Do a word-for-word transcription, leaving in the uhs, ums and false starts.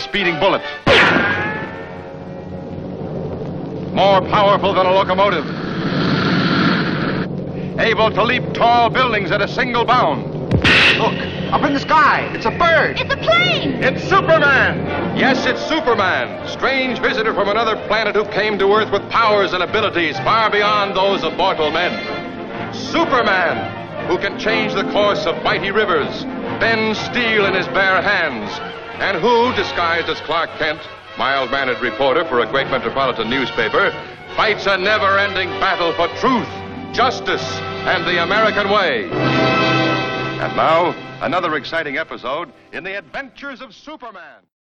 speeding bullet. More powerful than a locomotive. Able to leap tall buildings at a single bound. Look, up in the sky. It's a bird. It's a plane. It's Superman! Yes, it's Superman, strange visitor from another planet who came to Earth with powers and abilities far beyond those of mortal men. Superman, who can change the course of mighty rivers, bend steel in his bare hands, and who, disguised as Clark Kent, mild-mannered reporter for a great metropolitan newspaper, fights a never-ending battle for truth, justice, and the American way. And now, another exciting episode in the adventures of Superman.